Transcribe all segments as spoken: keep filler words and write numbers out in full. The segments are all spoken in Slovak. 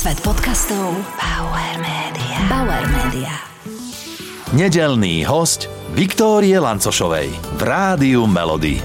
Svet podcastov Bauer Media. Bauer Media. Nedeľný hosť Viktórie Lancošovej v Rádiu Melody.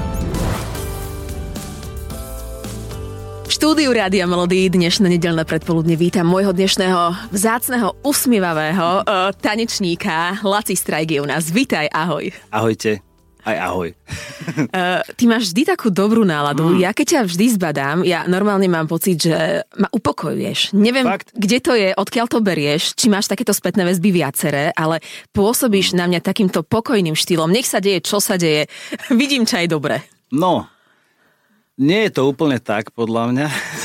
V štúdiu Rádia Melody dnešné nedeľné predpoludne vítam môjho dnešného vzácneho, usmievavého uh, tanečníka Laci Strajk je u nás. Vítaj, ahoj. Ahojte. Aj ahoj. Uh, ty máš vždy takú dobrú náladu. Mm. Ja keď ťa vždy zbadám, ja normálne mám pocit, že ma upokojuješ. Neviem, Fakt? kde to je, odkiaľ to berieš, či máš takéto spätné väzby viaceré, ale pôsobíš na mňa takýmto pokojným štýlom. Nech sa deje, čo sa deje. Vidím, čo je dobre. No, nie je to úplne tak, podľa mňa.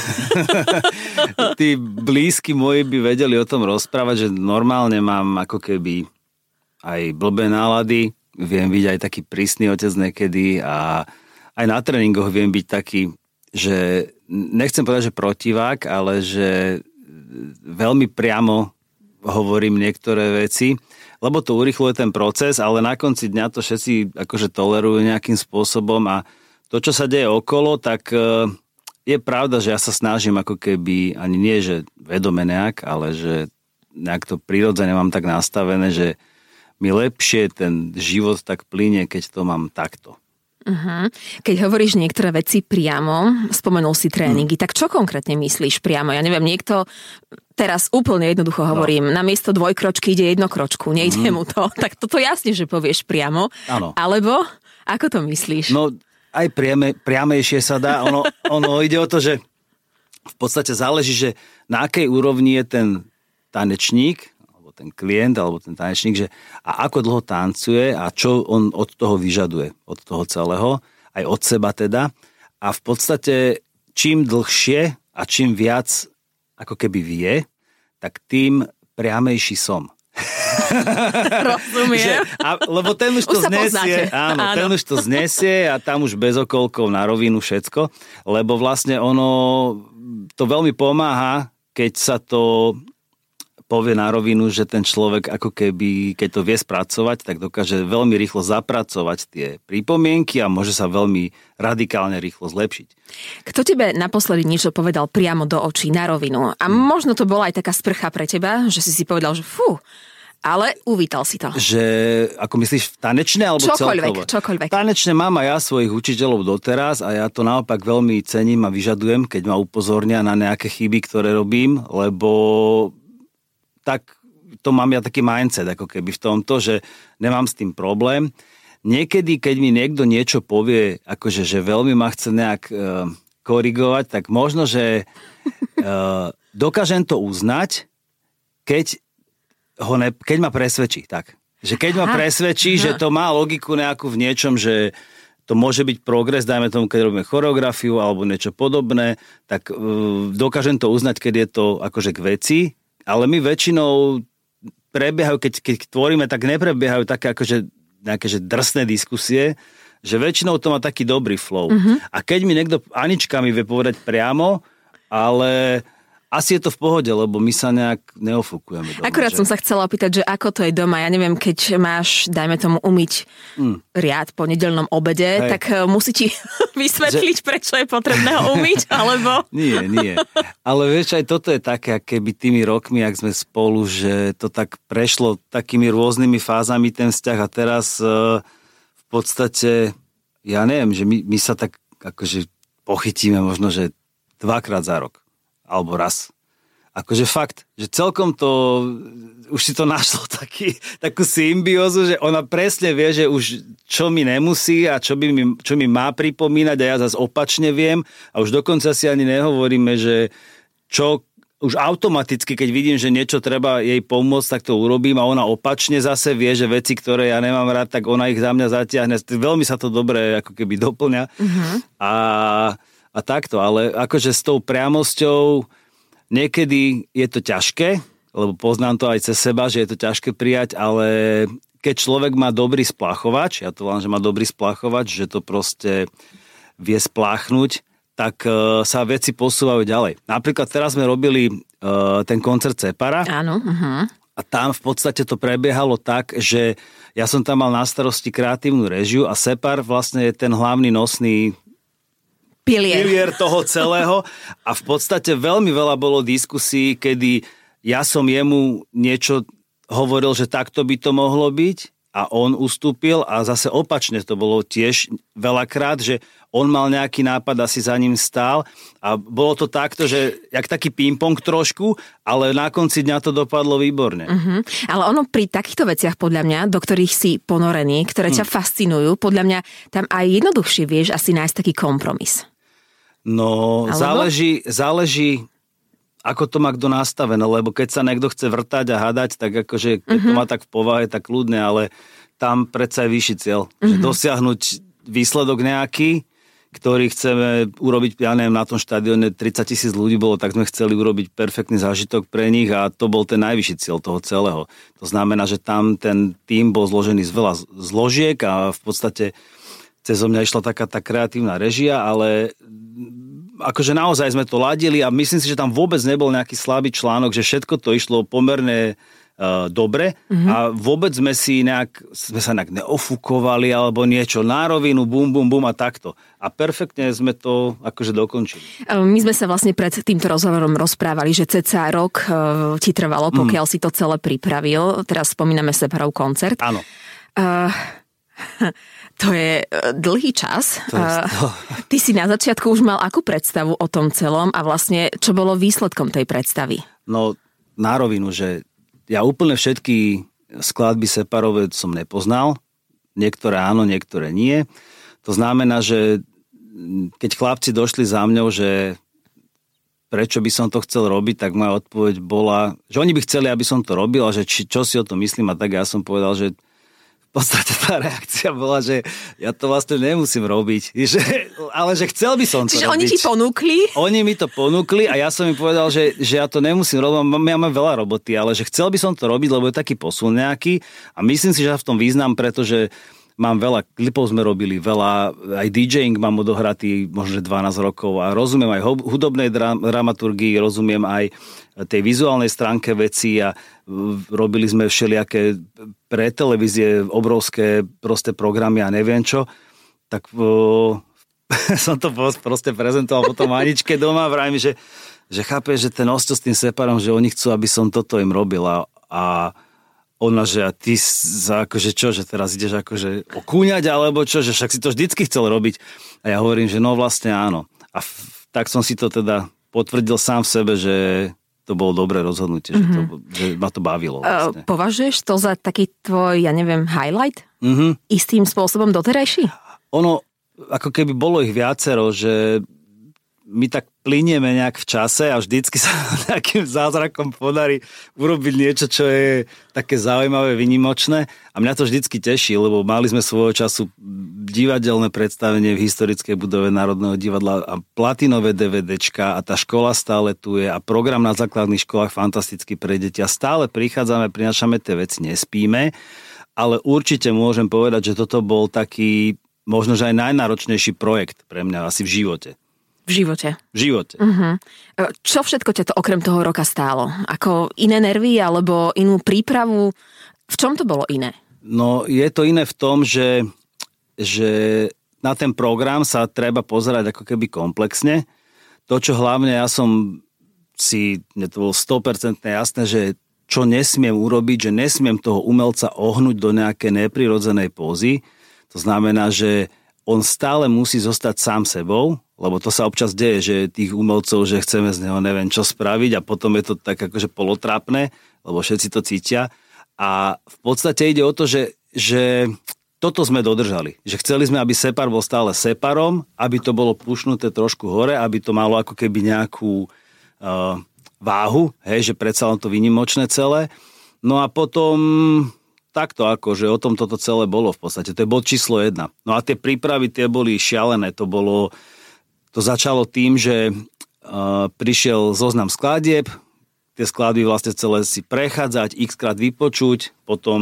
Tí blízky moji by vedeli o tom rozprávať, že normálne mám ako keby aj blbé nálady. Viem byť aj taký prísny otec niekedy a aj na tréningoch viem byť taký, že nechcem povedať, že protivák, ale že veľmi priamo hovorím niektoré veci, lebo to urýchluje ten proces, ale na konci dňa to všetci akože tolerujú nejakým spôsobom a to, čo sa deje okolo, tak je pravda, že ja sa snažím ako keby, ani nie, že vedome nejak, ale že nejak to prirodzene mám tak nastavené, že mi lepšie ten život tak plynie, keď to mám takto. Uh-huh. Keď hovoríš niektoré veci priamo, spomenul si tréningy, hmm. tak čo konkrétne myslíš priamo? Ja neviem, niekto, teraz úplne jednoducho hovorím, no. namiesto dvojkročky ide jednokročku, nejde hmm. mu to. Tak toto jasne, že povieš priamo. Áno. Alebo, ako to myslíš? No, aj priame, priamejšie sa dá. Ono, ono ide o to, že v podstate záleží, že na akej úrovni je ten tanečník, ten klient alebo ten tanečník, že a ako dlho tancuje a čo on od toho vyžaduje, od toho celého, aj od seba teda. A v podstate čím dlhšie a čím viac ako keby vie, tak tým priamejší som. Rozumiem. Že, a, lebo ten už, už to znesie, áno, áno. ten už to znesie a tam už bez okolkov na rovinu všetko, lebo vlastne ono to veľmi pomáha, keď sa to povie na rovinu, že ten človek ako keby, keď to vie spracovať, tak dokáže veľmi rýchlo zapracovať tie pripomienky a môže sa veľmi radikálne rýchlo zlepšiť. Kto tebe naposledy niečo povedal priamo do očí, na rovinu? A možno to bola aj taká sprcha pre teba, že si si povedal, že fú, ale uvítal si to. Že, ako myslíš, tanečné alebo čokoľvek, celkovo? Čokoľvek. Tanečné mám aj ja svojich učiteľov doteraz a ja to naopak veľmi cením a vyžadujem, keď ma upozornia na nejaké chyby, ktoré robím, lebo tak to mám ja taký mindset, ako keby v tomto, že nemám s tým problém. Niekedy, keď mi niekto niečo povie, akože, že veľmi ma chce nejak uh, korigovať, tak možno, že uh, dokážem to uznať, keď, ho ne, keď ma presvedčí. Tak. Že keď ma presvedčí, Aha. že to má logiku nejakú v niečom, že to môže byť progres, dajme tomu, keď robíme choreografiu alebo niečo podobné, tak uh, dokážem to uznať, keď je to akože k veci. Ale my väčšinou prebiehajú, keď, keď tvoríme, tak neprebiehajú také akože nejaké že drsné diskusie, že väčšinou to má taký dobrý flow. Uh-huh. A keď mi niekto Anička mi vie povedať priamo, ale asi je to v pohode, lebo my sa nejak neofúkujeme doma. Akurát že? som sa chcela opýtať, že ako to je doma. Ja neviem, keď máš, dajme tomu, umyť mm. riad po nedeľnom obede, Hej. tak musí ti vysvetliť, že... prečo je potrebné ho umyť, alebo... Nie, nie. Ale vieš, aj toto je také, keby tými rokmi, ak sme spolu, že to tak prešlo takými rôznymi fázami ten vzťah a teraz uh, v podstate, ja neviem, že my, my sa tak akože pochytíme možno, že dvakrát za rok. Alebo raz. Akože fakt, že celkom to, už si to našlo taký, takú symbiózu, že ona presne vie, že už čo mi nemusí a čo, by mi, čo mi má pripomínať a ja zase opačne viem a už dokonca si ani nehovoríme, že čo už automaticky, keď vidím, že niečo treba jej pomôcť, tak to urobím a ona opačne zase vie, že veci, ktoré ja nemám rád, tak ona ich za mňa zatiahne. Veľmi sa to dobre ako keby doplňa. Uh-huh. A A takto, ale akože s tou priamosťou niekedy je to ťažké, lebo poznám to aj cez seba, že je to ťažké prijať, ale keď človek má dobrý spláchovač, ja to volám, že má dobrý spláchovač, že to proste vie spláchnuť, tak uh, sa veci posúvajú ďalej. Napríklad teraz sme robili uh, ten koncert Cepara. Áno. Uh-huh. A tam v podstate to prebiehalo tak, že ja som tam mal na starosti kreatívnu réžiu a Separ vlastne je ten hlavný nosný pilier. pilier toho celého. A v podstate veľmi veľa bolo diskusí, kedy ja som jemu niečo hovoril, že takto by to mohlo byť a on ustúpil a zase opačne to bolo tiež veľakrát, že on mal nejaký nápad, asi za ním stál a bolo to takto, že jak taký ping-pong trošku, ale na konci dňa to dopadlo výborne. Uh-huh. Ale ono pri takýchto veciach, podľa mňa, do ktorých si ponorený, ktoré ťa hmm. fascinujú, podľa mňa tam aj jednoduchšie vieš asi nájsť taký kompromis. No, Alebo? záleží, záleží, ako to má kto nastavené, lebo keď sa niekto chce vrtať a hadať, tak akože, keď uh-huh. to má tak v povahe, tak ľudne, ale tam predsa je vyšší cieľ. Uh-huh. Že dosiahnuť výsledok nejaký, ktorý chceme urobiť, ja neviem, na tom štadióne tridsať tisíc ľudí bolo, tak sme chceli urobiť perfektný zážitok pre nich a to bol ten najvyšší cieľ toho celého. To znamená, že tam ten tím bol zložený z veľa zložiek a v podstate cez mňa išla taká tá kreatívna režia, ale akože naozaj sme to ladili a myslím si, že tam vôbec nebol nejaký slabý článok, že všetko to išlo pomerne uh, dobre mm-hmm. a vôbec sme si nejak, sme sa nejak neofúkovali alebo niečo na rovinu, bum, bum, bum a takto. A perfektne sme to akože dokončili. My sme sa vlastne pred týmto rozhovorom rozprávali, že cca rok uh, ti trvalo, pokiaľ mm. si to celé pripravil. Teraz spomíname Separov koncert. Áno. Uh, To je dlhý čas. To je to. Ty si na začiatku už mal akú predstavu o tom celom a vlastne čo bolo výsledkom tej predstavy? No na rovinu, že ja úplne všetky skladby Separové som nepoznal. Niektoré áno, niektoré nie. To znamená, že keď chlapci došli za mňou, že prečo by som to chcel robiť, tak moja odpoveď bola, že oni by chceli, aby som to robil a že či, čo si o tom myslím a tak ja som povedal, že v podstate tá reakcia bola, že ja to vlastne nemusím robiť. Že, ale že chcel by som to Čiže robiť. Čiže oni ti ponúkli? Oni mi to ponúkli a ja som im povedal, že, že ja to nemusím robiť. Ja mám veľa roboty, ale že chcel by som to robiť, lebo je taký posun nejaký. A myslím si, že ja v tom význam, pretože mám veľa klipov sme robili, veľa, aj DJing mám odohratý možno dvanásť rokov a rozumiem aj hudobnej dramaturgii, rozumiem aj tej vizuálnej stránke veci a robili sme všelijaké pre televízie obrovské proste programy a neviem čo, tak o, som to proste prezentoval potom Aničke doma a vrajím, že, že chápe, že ten Osťo s tým Separom, že oni chcú, aby som toto im robil a, a ona, že a ty za akože čo, že teraz ideš akože okúňať alebo čo, že však si to vždycky chcel robiť a ja hovorím, že no vlastne áno a f- tak som si to teda potvrdil sám v sebe, že to bolo dobré rozhodnutie, mm-hmm. že, to, že ma to bavilo. Vlastne. Uh, považuješ to za taký tvoj, ja neviem, highlight? Mm-hmm. Istým spôsobom doterajší? Ono, ako keby bolo ich viacero, že my tak plynieme nejak v čase a vždycky sa nejakým zázrakom podarí urobiť niečo, čo je také zaujímavé, výnimočné. A mňa to vždycky teší, lebo mali sme svojho času divadelné predstavenie v historickej budove Národného divadla a platinové DVDčka a tá škola stále tu je a program na základných školách fantasticky pre deti. A stále prichádzame, prinášame tie veci, nespíme, ale určite môžem povedať, že toto bol taký možno, že aj najnáročnejší projekt pre mňa asi v živote. V živote. V živote. Uh-huh. Čo všetko ťa to okrem toho roka stálo? Ako iné nervy alebo inú prípravu? V čom to bolo iné? No je to iné v tom, že, že na ten program sa treba pozerať ako keby komplexne. To, čo hlavne ja som si, mne to bolo sto percent jasné, že čo nesmiem urobiť, že nesmiem toho umelca ohnúť do nejakej neprirodzenej pózy. To znamená, že on stále musí zostať sám sebou, lebo to sa občas deje, že tých umelcov, že chceme z neho neviem čo spraviť a potom je to tak akože polotrápne, lebo všetci to cítia. A v podstate ide o to, že, že toto sme dodržali. Že chceli sme, aby Separ bol stále Separom, aby to bolo pušnuté trošku hore, aby to malo ako keby nejakú uh, váhu, hej, že predsa len to výnimočné celé. No a potom takto ako, že o tom toto celé bolo v podstate. To je bod číslo jedna. No a tie prípravy, tie boli šialené. To bolo, to začalo tým, že uh, prišiel zoznam skladieb, tie skladby vlastne celé si prechádzať, x-krát vypočuť, potom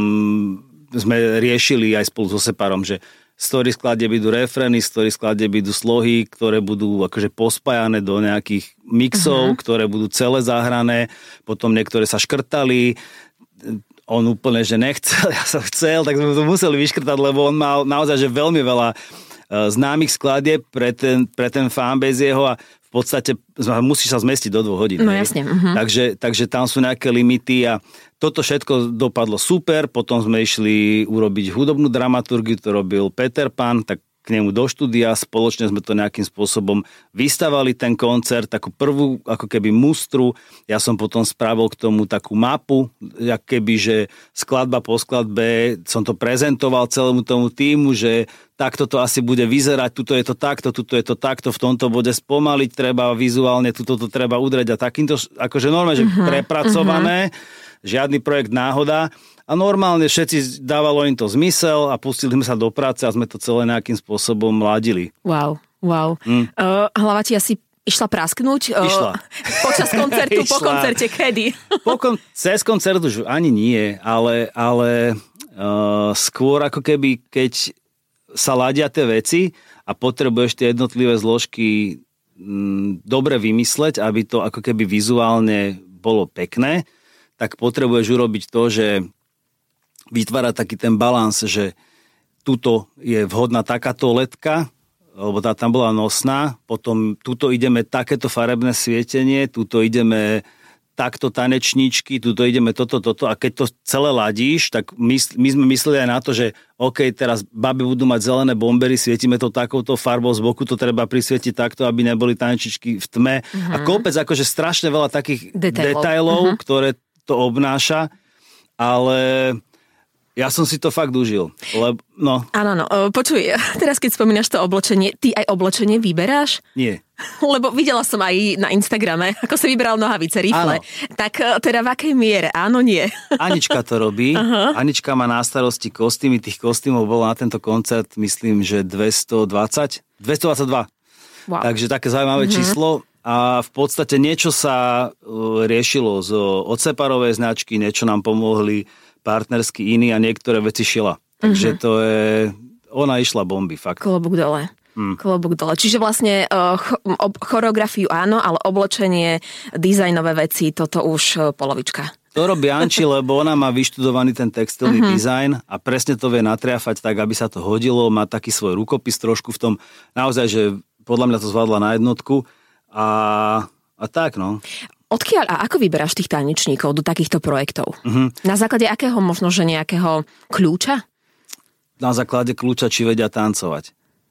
sme riešili aj spolu so Separom, že z ktorých skladieb idú refrény, z ktorých skladieb idú slohy, ktoré budú akože pospájané do nejakých mixov, uh-huh. ktoré budú celé zahrané, potom niektoré sa škrtali. On úplne, že nechcel, ja som chcel, tak sme to museli vyškrtať, lebo on mal naozaj že veľmi veľa známych skladieb pre ten, pre ten fanbase jeho a v podstate musíš sa zmestiť do dvoch hodín. No jasne. Uh-huh. Takže, takže tam sú nejaké limity a toto všetko dopadlo super, potom sme išli urobiť hudobnú dramaturgiu, to robil Peter Pan, tak k nemu do štúdia, spoločne sme to nejakým spôsobom vystavali ten koncert, takú prvú ako keby mustru, ja som potom spravil k tomu takú mapu, jak keby, že skladba po skladbe, som to prezentoval celému tomu týmu, že takto to asi bude vyzerať, tuto je to takto, tuto je to takto, v tomto bode spomaliť treba vizuálne, tuto to treba udrieť a takýmto, akože normálne, že uh-huh, prepracované, uh-huh. žiadny projekt náhoda. A normálne všetci dávalo im to zmysel a pustili sme sa do práce a sme to celé nejakým spôsobom ladili. Wow, wow. Mm. Uh, hlava ti asi išla prasknúť? Išla. Uh, počas koncertu, išla. Po koncerte, kedy? Po kon- cez koncert už ani nie, ale, ale uh, skôr ako keby, keď sa ladia tie veci a potrebuješ tie jednotlivé zložky m, dobre vymysleť, aby to ako keby vizuálne bolo pekné, tak potrebuješ urobiť to, že vytvára taký ten balans, že tuto je vhodná takáto letka, lebo tá tam bola nosná, potom tuto ideme takéto farebné svietenie, tuto ideme takto tanečníčky, tuto ideme toto, toto a keď to celé ladíš, tak my, my sme mysleli aj na to, že OK, teraz baby budú mať zelené bombery, svietime to takouto farbou, z boku to treba prisvietiť takto, aby neboli tanečníčky v tme uh-huh. a kopec akože strašne veľa takých detailov, detailov uh-huh. ktoré to obnáša, ale ja som si to fakt užil. Lebo, no. Áno, no. Počuj, teraz keď spomínaš to oblečenie, ty aj oblečenie vyberáš? Nie. Lebo videla som aj na Instagrame, ako si vyberal nohavice, rifle. Áno. Tak teda v akej miere? Áno, nie. Anička to robí. Uh-huh. Anička má na starosti kostýmy. Tých kostýmov bolo na tento koncert, myslím, že dvestodvadsať? dvestodvadsaťdva. Wow. Takže také zaujímavé uh-huh. číslo. A v podstate niečo sa riešilo z odseparovej značky, niečo nám pomohli partnersky iní a niektoré veci šila. Takže uh-huh. to je... Ona išla bomby, fakt. Klobúk dole. Hmm. Klobúk dole. Čiže vlastne uh, ch- ob- choreografiu áno, ale oblečenie, dizajnové veci, toto už uh, polovička. To robí Anči, lebo ona má vyštudovaný ten textilný uh-huh. dizajn a presne to vie natriafať tak, aby sa to hodilo. Má taký svoj rukopis trošku v tom. Naozaj, že podľa mňa to zvládla na jednotku. A, a tak, no. Odkiaľ a ako vyberáš tých tanečníkov do takýchto projektov? Uh-huh. Na základe akého, možno, že nejakého kľúča? Na základe kľúča, či vedia tancovať.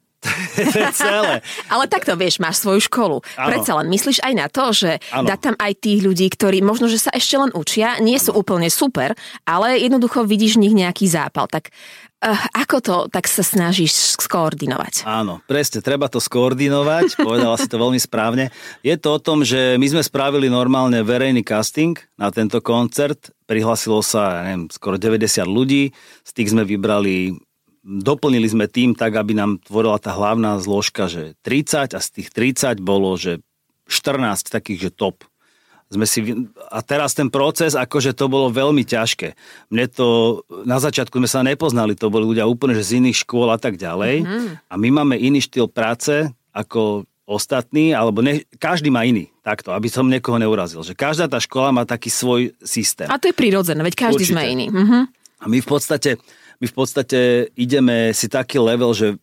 To je celé. Ale takto, vieš, máš svoju školu. Ano. Predsa len myslíš aj na to, že ano. Dá tam aj tých ľudí, ktorí možno, že sa ešte len učia, nie ano. Sú úplne super, ale jednoducho vidíš v nich nejaký zápal. Tak uh, ako to tak sa snažíš skoordinovať? Áno, presne, treba to skoordinovať, povedala si to veľmi správne. Je to o tom, že my sme spravili normálne verejný casting na tento koncert, prihlasilo sa, ja neviem, skoro deväťdesiat ľudí, z tých sme vybrali doplnili sme tým tak, aby nám tvorila tá hlavná zložka, že tridsať a z tých tridsať bolo, že štrnásť takých, že top. Sme si, a teraz ten proces, akože to bolo veľmi ťažké. Mne to, na začiatku sme sa nepoznali, to boli ľudia úplne že z iných škôl a tak ďalej. Mm-hmm. A my máme iný štýl práce ako ostatní, alebo ne, každý má iný, takto, aby som niekoho neurazil. Že každá tá škola má taký svoj systém. A to je prirodzené, veď každý Určite. Sme iný. Mm-hmm. A my v podstate... My v podstate ideme si taký level, že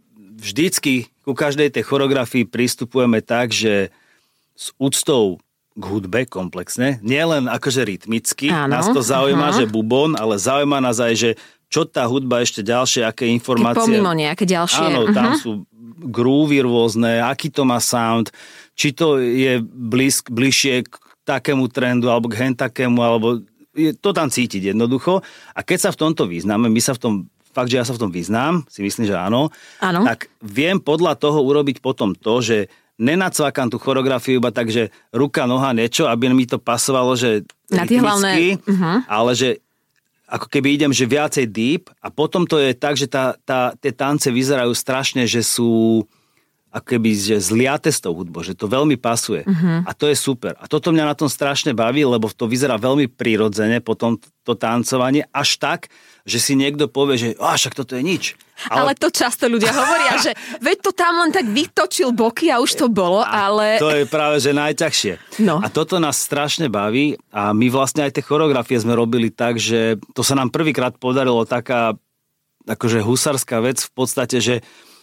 vždycky ku každej tej choreografii pristupujeme tak, že s úctou k hudbe komplexne, nie len akože rytmicky, Áno, nás to zaujíma, uh-huh. že bubon, ale zaujíma nás aj, že čo tá hudba ešte ďalšie, aké informácie. Keď pomimo nejaké ďalšie. Áno, uh-huh. tam sú groovy rôzne, aký to má sound, či to je blízk, bližšie k takému trendu, alebo k hen takému, alebo... Je to tam cítiť jednoducho. A keď sa v tomto vyznáme, my sa v tom, fakt, že ja sa v tom vyznám, si myslím, že áno, áno, tak viem podľa toho urobiť potom to, že nenacvakám tú choreografiu iba tak, že ruka, noha, niečo, aby mi to pasovalo, že na tie hlavné, uh-huh. ale že ako keby idem, že viacej deep a potom to je tak, že tá, tá, tie tance vyzerajú strašne, že sú ako keby, že zliate s tou hudbou, že to veľmi pasuje. Uh-huh. A to je super. A toto mňa na tom strašne baví, lebo to vyzerá veľmi prirodzene potom to tancovanie, až tak, že si niekto povie, že á, však toto je nič. Ale... ale to často ľudia hovoria, že veď to tam len tak vytočil boky a už to bolo, a ale... To je práve, že najťažšie. No. A toto nás strašne baví a my vlastne aj tie choreografie sme robili tak, že to sa nám prvýkrát podarilo taká akože husárska vec v podstate, že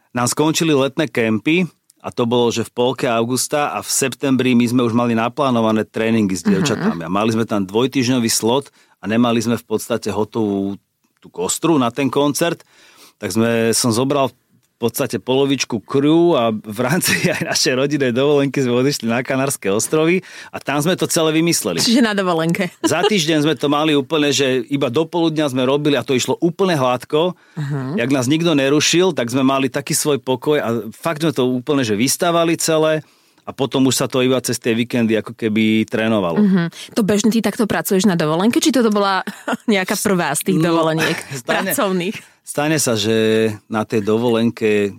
nám skončili letné kempy a to bolo, že v polke augusta a v septembri my sme už mali naplánované tréningy s dievčatami. A mali sme tam dvojtýždňový slot a nemali sme v podstate hotovú tú kostru na ten koncert. Tak sme, som zobral v podstate polovičku crew a v rámci aj našej rodinnej dovolenky sme odišli na Kanárske ostrovy a tam sme to celé vymysleli. Čiže na dovolenke. Za týždeň sme to mali úplne, že iba do poludňa sme robili a to išlo úplne hladko. Uh-huh. Jak nás nikto nerušil, tak sme mali taký svoj pokoj a fakt sme to úplne, že vystávali celé a potom už sa to iba cez tie víkendy ako keby trénovalo. Uh-huh. To bežne ty takto pracuješ na dovolenke, či toto bola nejaká prvá z tých no, dovoleniek stane, pracovných? Stane sa, že na tej dovolenke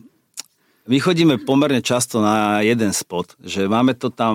my chodíme pomerne často na jeden spot, že máme to tam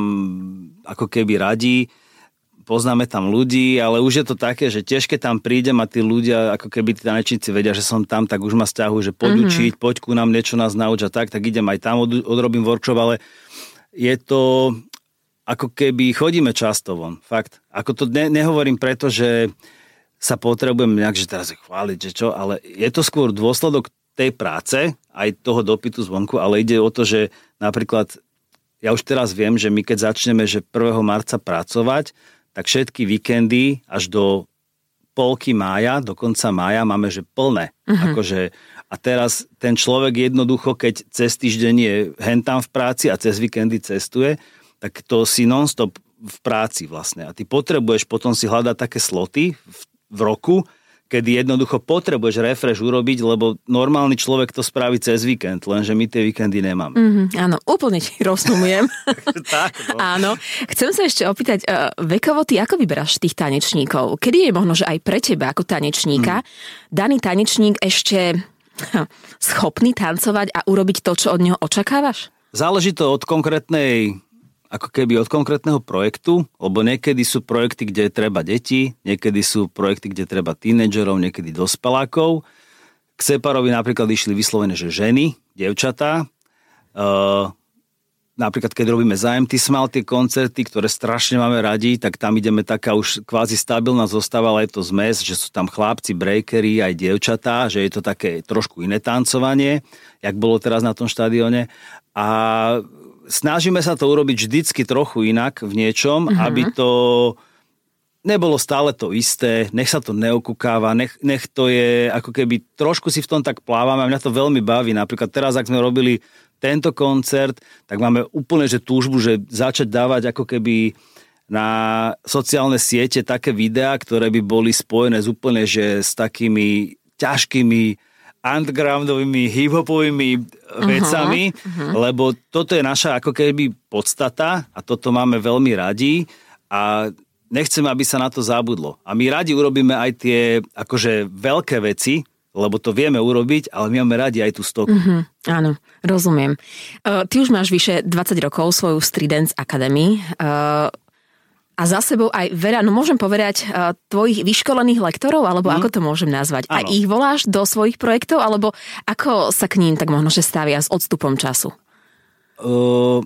ako keby radi, poznáme tam ľudí, ale už je to také, že tiež keď tam prídem a tí ľudia, ako keby tí tanečníci vedia, že som tam, tak už ma sťahujú, že poď mm-hmm. učiť, poď ku nám, niečo nás nauč a tak, tak idem aj tam, od, odrobím workshop, ale je to ako keby chodíme často von, fakt. Ako to ne, nehovorím preto, že sa potrebujem nejak, že teraz chváliť, že čo, ale je to skôr dôsledok tej práce, aj toho dopytu zvonku, ale ide o to, že napríklad, ja už teraz viem, že my keď začneme, že prvého marca pracovať, tak všetky víkendy až do polky mája, do konca mája máme, že plné. Uh-huh. Akože, a teraz ten človek jednoducho, keď cez týždeň je hentam v práci a cez víkendy cestuje, tak to si non-stop v práci vlastne. A ty potrebuješ potom si hľadať také sloty v v roku, kedy jednoducho potrebuješ refresh urobiť, lebo normálny človek to spraví cez víkend, lenže my tie víkendy nemáme. Mm-hmm, áno, úplne ti rozumiem. tak, no. Áno. Chcem sa ešte opýtať, uh, vekovo ty ako vyberáš tých tanečníkov? Kedy je možno, že aj pre teba ako tanečníka mm. daný tanečník ešte hm, schopný tancovať a urobiť to, čo od neho očakávaš? Záleží to od konkrétnej ako keby od konkrétneho projektu, lebo niekedy sú projekty, kde treba deti, niekedy sú projekty, kde treba tínedžerov, niekedy dospelákov. K Separovi napríklad išli vyslovene, že ženy, dievčatá. Uh, napríklad, keď robíme za em té Smile tie koncerty, ktoré strašne máme radi, tak tam ideme taká už kvázi stabilná zostava, ale je to zmes, že sú tam chlapci, breakery, aj dievčatá, že je to také trošku iné tancovanie, jak bolo teraz na tom štadióne. A snažíme sa to urobiť vždycky trochu inak v niečom, uh-huh. aby to nebolo stále to isté, nech sa to neokúkáva, nech, nech to je, ako keby trošku si v tom tak plávame a mňa to veľmi baví. Napríklad teraz, ak sme robili tento koncert, tak máme úplne že túžbu, že začať dávať ako keby na sociálne siete také videá, ktoré by boli spojené s úplne že s takými ťažkými undergroundovými, hip-hopovými vecami, uh-huh, uh-huh. lebo toto je naša ako keby podstata a toto máme veľmi radi a nechcem, aby sa na to zabudlo. A my radi urobíme aj tie akože veľké veci, lebo to vieme urobiť, ale my máme radi aj tú stoku. Uh-huh, áno, rozumiem. Uh, ty už máš vyše dvadsať rokov svoju Street Dance Academy. Uh, A za sebou aj veľa, no môžem povedať, uh, tvojich vyškolených lektorov, alebo mm. ako to môžem nazvať? Ano. A ich voláš do svojich projektov, alebo ako sa k ním tak možno, že stavia s odstupom času? Uh,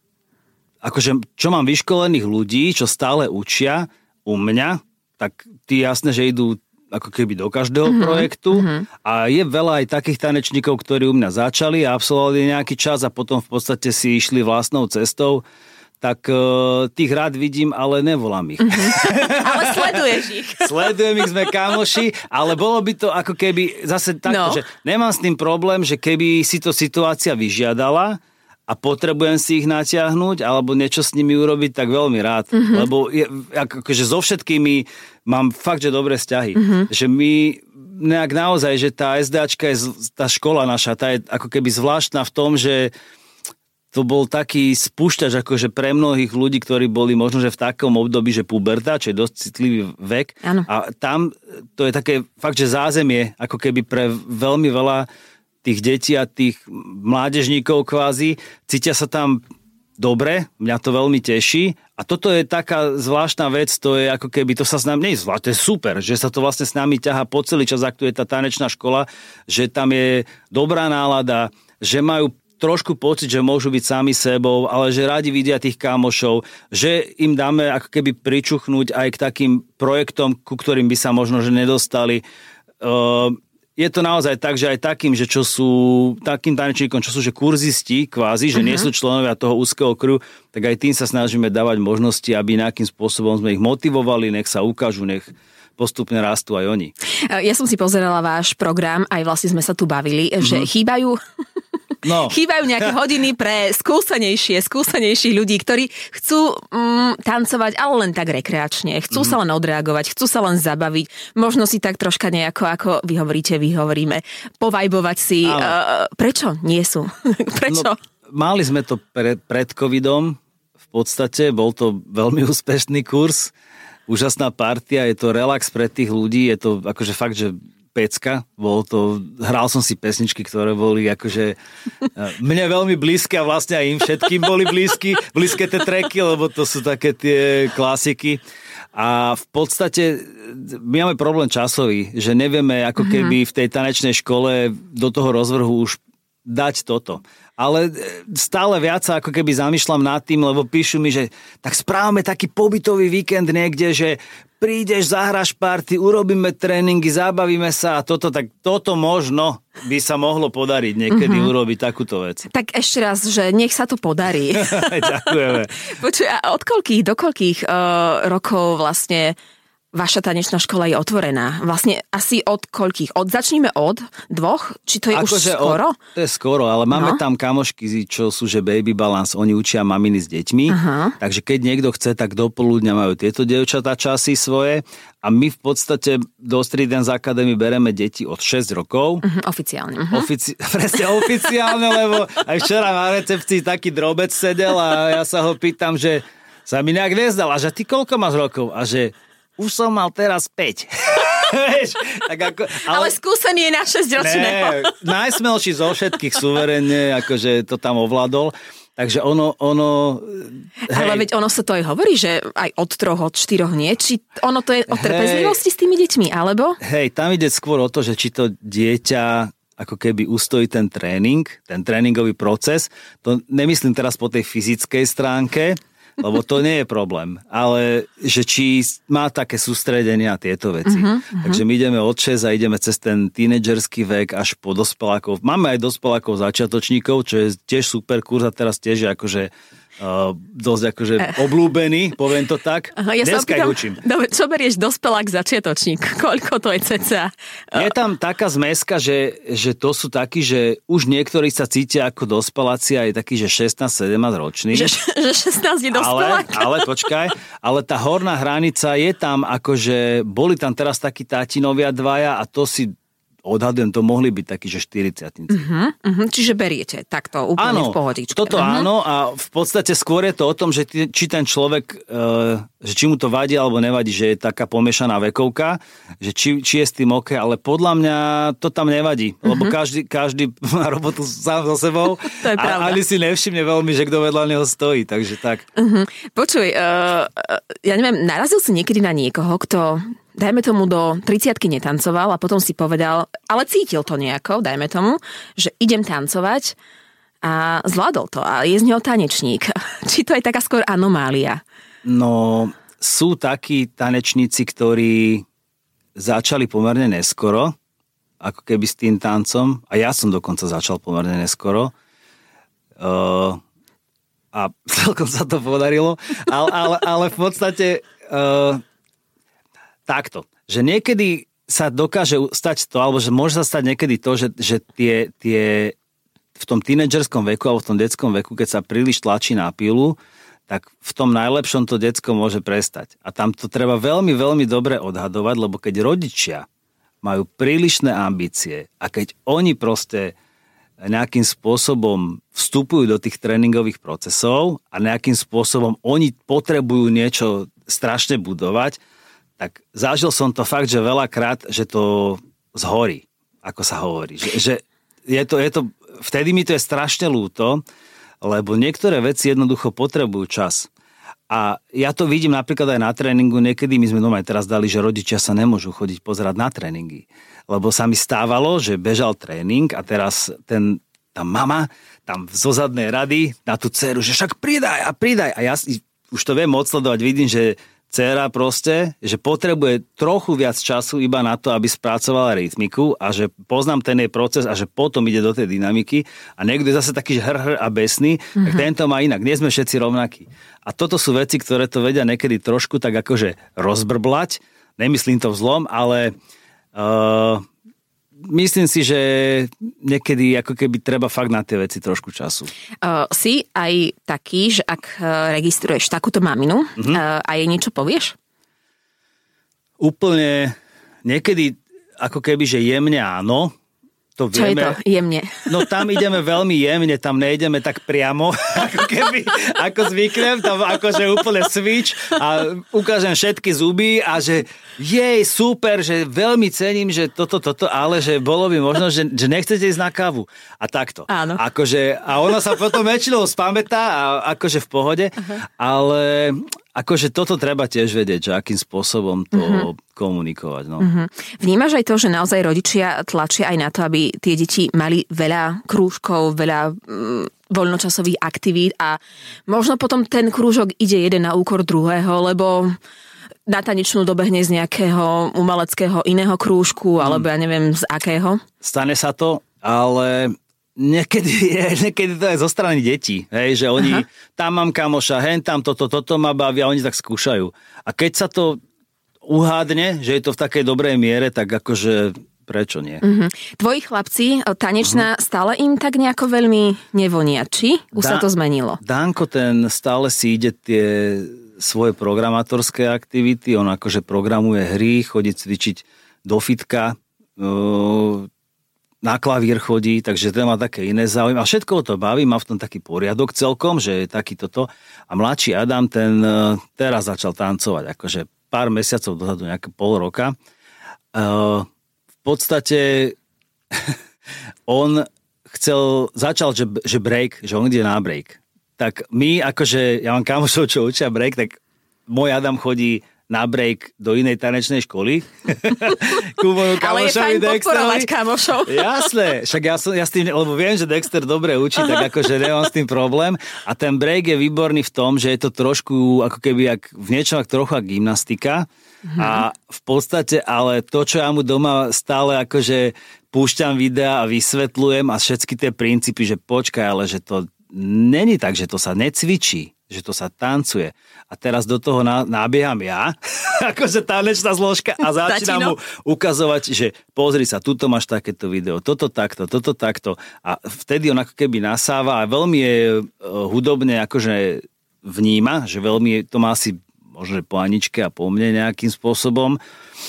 akože, čo mám vyškolených ľudí, čo stále učia u mňa, tak tí jasné, že idú ako keby do každého mm-hmm. projektu mm-hmm. a je veľa aj takých tanečníkov, ktorí u mňa začali a absolvovali nejaký čas a potom v podstate si išli vlastnou cestou. Tak uh, tých rád vidím, ale nevolám ich. Mm-hmm. Ale sleduješ ich. Sledujem ich, sme kamoši, ale bolo by to ako keby zase takto, no. že nemám s tým problém, že keby si to situácia vyžiadala a potrebujem si ich natiahnuť alebo niečo s nimi urobiť, tak veľmi rád. Mm-hmm. Lebo je, akože so všetkými mám fakt, že dobré vzťahy. Mm-hmm. Že my nejak naozaj, že tá SDAčka je, tá škola naša, tá je ako keby zvláštna v tom, že to bol taký spúšťač akože pre mnohých ľudí, ktorí boli možno, že v takom období, že puberta, čo je dosť citlivý vek. Ano. A tam to je také fakt, že zázemie, ako keby pre veľmi veľa tých detí a tých mládežníkov kvázi. Cítia sa tam dobre, mňa to veľmi teší. A toto je taká zvláštna vec, to je ako keby, to sa s nami, nie je zvláštne, to je super, že sa to vlastne s nami ťahá po celý čas, ak tu je tá tanečná škola, že tam je dobrá nálada, že majú trošku pocit, že môžu byť sami sebou, ale že radi vidia tých kamošov, že im dáme ako keby pričuchnúť aj k takým projektom, ku ktorým by sa možno že nedostali. Uh, je to naozaj tak, že aj takým, že čo sú, takým tanečníkom, čo sú, že kurzisti kvázi, že uh-huh. nie sú členovia toho úzkeho kruhu, tak aj tým sa snažíme dávať možnosti, aby nejakým spôsobom sme ich motivovali, nech sa ukážu, nech postupne rastú aj oni. Ja som si pozerala váš program, aj vlastne sme sa tu bavili, uh-huh. že chýbajú... No. Chýbajú nejaké hodiny pre skúsenejšie, skúsenejších ľudí, ktorí chcú mm, tancovať, ale len tak rekreačne. Chcú mm-hmm. sa len odreagovať, chcú sa len zabaviť. Možno si tak troška nejako, ako vy hovoríte, vy hovoríme, povajbovať si. Uh, prečo nie sú? Prečo? No, mali sme to pre, pred covidom. V podstate bol to veľmi úspešný kurz. Úžasná partia, je to relax pre tých ľudí. Je to akože fakt, že pecka, bolo to, hral som si pesničky, ktoré boli akože mne veľmi blízke a vlastne aj im všetkým boli blízky, blízke tie tracky, lebo to sú také tie klasiky. A v podstate my máme problém časový, že nevieme ako keby v tej tanečnej škole do toho rozvrhu už dať toto. Ale stále viac sa ako keby zamýšľam nad tým, lebo píšu mi, že tak správame taký pobytový víkend niekde, že prídeš, zahráš party, urobíme tréningy, zabavíme sa a toto, tak toto možno by sa mohlo podariť niekedy mm-hmm. urobiť takúto vec. Tak ešte raz, že nech sa to podarí. Ďakujeme. Počuj, a od koľkých, do koľkých uh, rokov vlastne vaša tanečná škola je otvorená? Vlastne asi od koľkých? Od, začníme od dvoch? Či to je ako už skoro? Od, to je skoro, ale máme no. tam kamošky, čo sú, že baby balance, oni učia maminy s deťmi, uh-huh. takže keď niekto chce, tak do poludňa majú tieto dievčatá časy svoje a my v podstate do Street Dance Academy bereme deti od šesť rokov. Uh-huh, oficiálne. Uh-huh. Ofici- presne oficiálne, lebo aj včera na recepcii taký drobec sedel a ja sa ho pýtam, že sa mi nejak nezdal, a že ty koľko máš rokov? A že už som mal teraz päť. Vieš, tak ako, ale... ale skúsený je na šesťročného. Najsmelší zo všetkých suverenne, akože to tam ovládol. Takže ono... ono hej. Ale veď ono sa to aj hovorí, že aj od troch, od štyroch nie. Či ono to je o trpezlivosti s tými deťmi, alebo? Hej, tam ide skôr o to, že či to dieťa ako keby ustojí ten tréning, ten tréningový proces. To nemyslím teraz po tej fyzickej stránke, lebo to nie je problém, ale že či má také sústredenie na tieto veci. Uh-huh, uh-huh. Takže my ideme od šesť a ideme cez ten tínedžerský vek až po dospelákov. Máme aj dospelákov začiatočníkov, čo je tiež super kurz a teraz tiež je akože Uh, dosť akože obľúbený, poviem to tak. Aha, ja dneska ich učím. Dobre, čo berieš dospelák začiatočník? Koľko to je cca? Je tam taká zmeska, že, že to sú takí, že už niektorí sa cítia ako dospeláci a je taký, že šestnásť sedemnásť ročný. Že, že šestnásť je dospelák? Ale, ale počkaj, ale tá horná hranica je tam akože, boli tam teraz takí tátinovia dvaja a to si odhadujem, to mohli byť takí, že štyridsiatnici. Uh-huh, uh-huh, čiže beriete takto úplne áno, v pohodičke. Toto uh-huh. áno a v podstate skôr je to o tom, že ty, či ten človek, uh, že či mu to vadí alebo nevadí, že je taká pomiešaná vekovka, že či, či je s tým OK, ale podľa mňa to tam nevadí, uh-huh. lebo každý, každý má robotu sám so sebou to je pravda. A ani si nevšimne veľmi, že kto vedľa neho stojí, takže tak. Uh-huh. Počuj, uh, ja neviem, narazil si niekedy na niekoho, kto dajme tomu do tridsiatky netancoval a potom si povedal, ale cítil to nejako, dajme tomu, že idem tancovať a zvládol to a je z neho tanečník. Či to je taká skôr anomália? No, sú takí tanečníci, ktorí začali pomerne neskoro, ako keby s tým tancom, a ja som dokonca začal pomerne neskoro. Uh, a celkom sa to podarilo, ale, ale, ale v podstate... Uh, Takto, že niekedy sa dokáže stať to, alebo že môže sa stať niekedy to, že, že tie, tie v tom tínedžerskom veku alebo v tom detskom veku, keď sa príliš tlačí na pilu, tak v tom najlepšom to decko môže prestať. A tam to treba veľmi, veľmi dobre odhadovať, lebo keď rodičia majú prílišné ambície a keď oni proste nejakým spôsobom vstupujú do tých tréningových procesov a nejakým spôsobom oni potrebujú niečo strašne budovať, tak zažil som to fakt, že veľakrát, že to zhorí, ako sa hovorí. Že, že je to, je to, vtedy mi to je strašne ľúto, lebo niektoré veci jednoducho potrebujú čas. A ja to vidím napríklad aj na tréningu, niekedy my sme doma aj teraz dali, že rodičia sa nemôžu chodiť pozerať na tréningy. Lebo sa mi stávalo, že bežal tréning a teraz ten, tá mama tam zo zadnej rady na tú dceru, že však pridaj a pridaj. A ja už to viem odsledovať, vidím, že dcera proste, že potrebuje trochu viac času iba na to, aby spracovala rytmiku a že poznám ten jej proces a že potom ide do tej dynamiky a niekto je zase taký, že hr, hr a besný, mm-hmm. tak tento má inak. Nie sme všetci rovnakí. A toto sú veci, ktoré to vedia niekedy trošku tak akože rozbrblať. Nemyslím to v zlom, ale uh, myslím si, že niekedy ako keby treba fakt na tie veci trošku času. Uh, si aj taký, že ak registruješ takúto maminu mm-hmm. uh, a jej niečo povieš? Úplne niekedy ako keby, že jemne áno. To Čo vieme. Je to jemne? No tam ideme veľmi jemne, tam nejdeme tak priamo, ako keby, ako zvyknem, tam akože úplne switch a ukážem všetky zuby a že jej, super, že veľmi cením, že toto, toto, ale že bolo by možno, že, že nechcete ísť na kávu. A takto. Áno. Akože, a ona sa potom väčšinou spamätá a akože v pohode, uh-huh. ale akože toto treba tiež vedieť, že akým spôsobom to uh-huh. komunikovať. No. Uh-huh. Vnímaš aj to, že naozaj rodičia tlačia aj na to, aby tie deti mali veľa krúžkov, veľa mm, voľnočasových aktivít a možno potom ten krúžok ide jeden na úkor druhého, lebo na tanečnú dobehne z nejakého umeleckého iného krúžku, alebo ja neviem z akého? Stane sa to, ale niekedy, niekedy to je zo strany detí, hej, že oni, Aha. tam mám kamoša, hen tam toto, toto ma bavia, oni tak skúšajú. A keď sa to uhádne, že je to v takej dobrej miere, tak akože prečo nie? Uh-huh. Tvoji chlapci, tanečná, uh-huh. stále im tak nejako veľmi nevonia, či? Už da- sa to zmenilo? Danko ten stále si ide tie svoje programátorské aktivity, on akože programuje hry, chodí cvičiť do fitka, na klavír chodí, takže to má také iné záujem. A všetko to baví, má v tom taký poriadok celkom, že je taký toto. A mladší Adam, ten teraz začal tancovať, akože pár mesiacov dozadu, nejaké pol roka. V podstate on chcel, začal, že, že break, že on ide na break. Tak my, akože, ja mám kamošov, čo učia break, tak môj Adam chodí na break do inej tanečnej školy. Ale je fajn podporovať kamošov. Jasné, však ja, som, ja s tým, lebo viem, že Dexter dobre učí, uh-huh. tak akože nemám s tým problém. A ten break je výborný v tom, že je to trošku, ako keby, ak, v niečom ak trochu gymnastika. Uh-huh. A v podstate, ale to, čo ja mu doma stále akože púšťam videa a vysvetľujem a všetky tie princípy, že počkaj, ale že to není tak, že to sa necvičí, že to sa tancuje. A teraz do toho nabieham ja, akože tanečná zložka a začínam mu ukazovať, že pozri sa, tuto máš takéto video, toto takto, toto takto. A vtedy on ako keby nasáva a veľmi je hudobne akože vníma, že veľmi to má asi možno po Aničke a po mne nejakým spôsobom.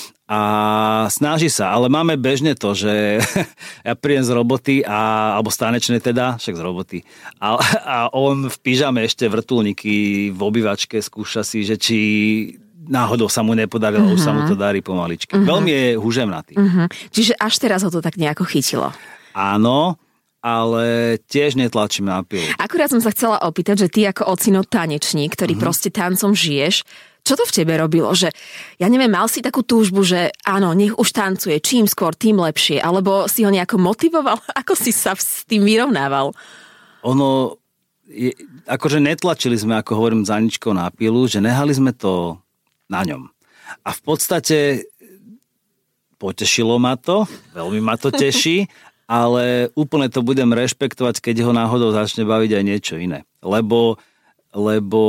A snaží sa, ale máme bežne to, že ja prídem z roboty, a, alebo stanečné teda, však z roboty, a, a on v pyžame ešte vrtuľníky v obývačke skúša si, že či náhodou sa mu nepodarilo, uh-huh. už sa mu to darí pomaličky. Uh-huh. Veľmi je huževnatý. Uh-huh. Čiže až teraz ho to tak nejako chytilo. Áno, ale tiež netlačím na pilu. Akurát som sa chcela opýtať, že ty ako ocino tanečník, ktorý uh-huh. proste tancom žiješ, čo to v tebe robilo? Že, ja neviem, mal si takú túžbu, že áno, nech už tancuje, čím skôr, tým lepšie, alebo si ho nejako motivoval? Ako si sa s tým vyrovnával? Ono, je, akože netlačili sme, ako hovorím, s Aničkou na pilu, že nehali sme to na ňom. A v podstate potešilo ma to, veľmi ma to teší, ale úplne to budem rešpektovať, keď ho náhodou začne baviť aj niečo iné. Lebo, lebo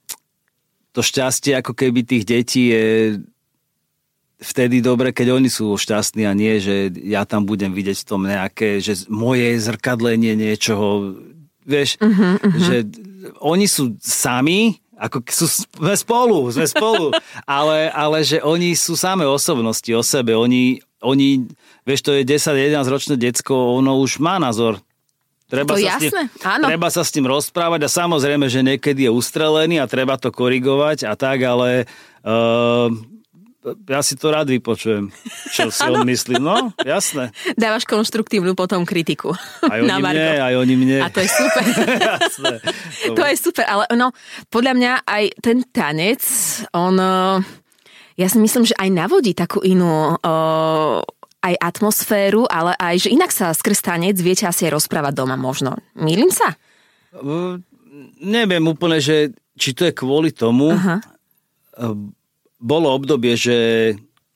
to šťastie ako keby tých detí je vtedy dobre, keď oni sú šťastní a nie, že ja tam budem vidieť v tom nejaké, že moje zrkadlenie niečoho, vieš, uh-huh, uh-huh. že oni sú sami, ako sú, sme spolu, sme spolu, ale, ale že oni sú samé osobnosti o sebe, oni, oni vieš, to je desať jedenásť ročné decko, ono už má názor. Treba to sa, jasné, s tým, treba sa s tým rozprávať a samozrejme, že niekedy je ustrelený a treba to korigovať a tak, ale uh, ja si to rád vypočujem, čo si on myslí. No, jasné. Dávaš konštruktívnu potom kritiku. Aj oni mne, aj oni mne. A to je super. Jasné. To je super, ale no, podľa mňa aj ten tanec, on, ja si myslím, že aj navodí takú inú uh, aj atmosféru, ale aj, že inak sa skrz tanec viete asi aj rozprávať doma možno. Mýlim sa? Uh, neviem úplne, že či to je kvôli tomu. Aha. Uh, bolo obdobie, že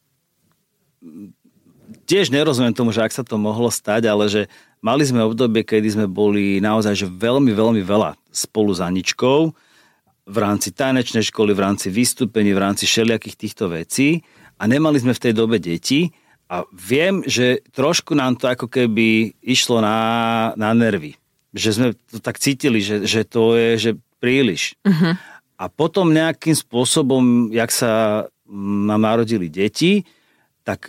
tiež nerozumiem tomu, že ak sa to mohlo stať, ale že mali sme obdobie, kedy sme boli naozaj že veľmi, veľmi veľa spolu s Aničkou v rámci tanečnej školy, v rámci vystúpení, v rámci všelijakých týchto vecí a nemali sme v tej dobe deti a viem, že trošku nám to ako keby išlo na, na nervy. Že sme to tak cítili, že, že to je že príliš. Uh-huh. A potom nejakým spôsobom, jak sa nám narodili deti, tak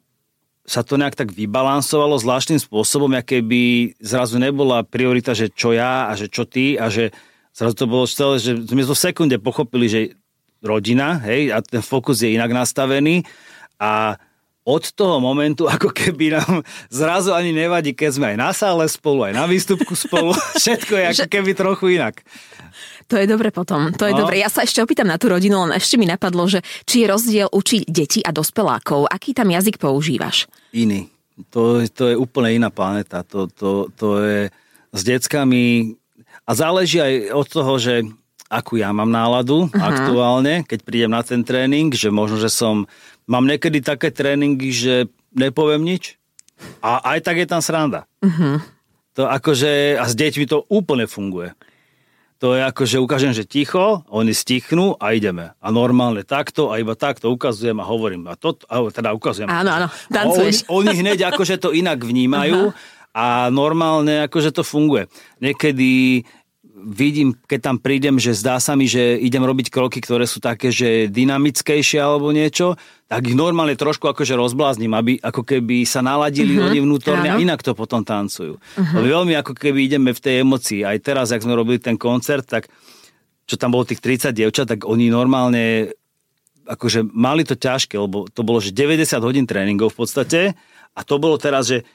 sa to nejak tak vybalansovalo zvláštnym spôsobom, aké by zrazu nebola priorita, že čo ja a že čo ty a že zrazu to bolo celé, že sme to v sekunde pochopili, že rodina, hej, a ten fokus je inak nastavený a od toho momentu, ako keby nám zrazu ani nevadí, keď sme aj na sále spolu, aj na výstupku spolu, všetko je ako keby trochu inak. To je dobre potom, to je no. dobre. Ja sa ešte opýtam na tú rodinu, len ešte mi napadlo, že či je rozdiel učiť deti a dospelákov. Aký tam jazyk používaš? Iný. To, to je úplne iná planeta. To, to, to je s deckami a záleží aj od toho, že akú ja mám náladu uh-huh. aktuálne, keď prídem na ten tréning, že možno, že som mám niekedy také tréningy, že nepoviem nič a aj tak je tam sranda. Uh-huh. To akože, a s deťmi to úplne funguje. To je ako, že ukážem, že ticho, oni stichnú a ideme. A normálne takto a iba takto ukazujem a hovorím. A to, a teda ukazujem. Áno, áno, tancuješ. Oni, oni hneď akože to inak vnímajú a normálne akože to funguje. Niekedy vidím, keď tam prídem, že zdá sa mi, že idem robiť kroky, ktoré sú také, že dynamickejšie alebo niečo, tak ich normálne trošku akože rozblázním, aby ako keby sa naladili uh-huh. oni vnútorne a inak to potom tancujú. Uh-huh. Veľmi ako keby ideme v tej emocii. Aj teraz, jak sme robili ten koncert, tak čo tam bolo tých tridsať dievčat, tak oni normálne akože mali to ťažké, lebo to bolo, že deväťdesiat hodín tréningov v podstate a to bolo teraz, že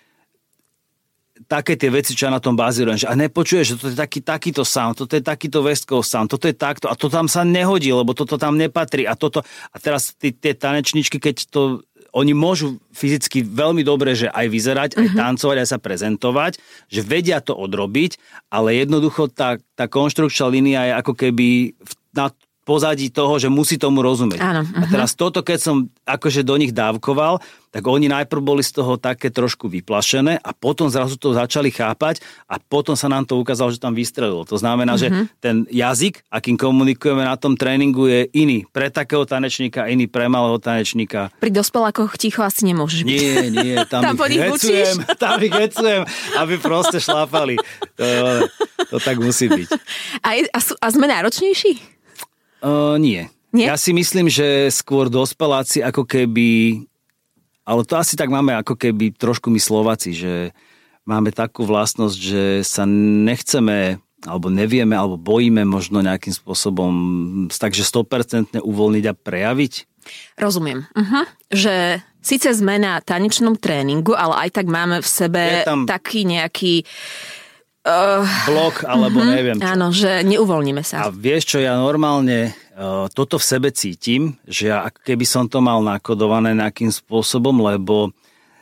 také tie veci, čo ja na tom bazírujem, že a nepočuješ, že toto je taký, takýto sound, toto je takýto West Coast sound, toto je takto a to tam sa nehodí, lebo toto tam nepatrí a toto a teraz tí, tie tanečničky, keď to oni môžu fyzicky veľmi dobre, že aj vyzerať, aj tancovať, aj sa prezentovať, že vedia to odrobiť, ale jednoducho tá, tá konštrukčná línia je ako keby na pozadí toho, že musí tomu rozumieť. Áno, uh-huh. A teraz toto, keď som akože do nich dávkoval, tak oni najprv boli z toho také trošku vyplašené a potom zrazu to začali chápať a potom sa nám to ukázalo, že tam vystrelilo. To znamená, uh-huh. že ten jazyk, akým komunikujeme na tom tréningu, je iný pre takého tanečníka, iný pre malého tanečníka. Pri dospelákoch ticho asi nemôžeš byť. Nie, nie, tam, tam ich hecujem, tam ich hecujem, aby proste šlápali. To, to tak musí byť. A, a, a sme náročnejší? Uh, nie. nie. Ja si myslím, že skôr dospeláci ako keby, ale to asi tak máme ako keby trošku my Slováci, že máme takú vlastnosť, že sa nechceme, alebo nevieme, alebo bojíme možno nejakým spôsobom takže sto percent uvoľniť a prejaviť. Rozumiem. Uh-huh. Že síce sme na tanečnom tréningu, ale aj tak máme v sebe tam taký nejaký Uh, blok, alebo uh-huh, neviem čo. Áno, že neuvoľníme sa. A vieš čo, ja normálne uh, toto v sebe cítim, že ja ako keby som to mal nakodované nejakým spôsobom, lebo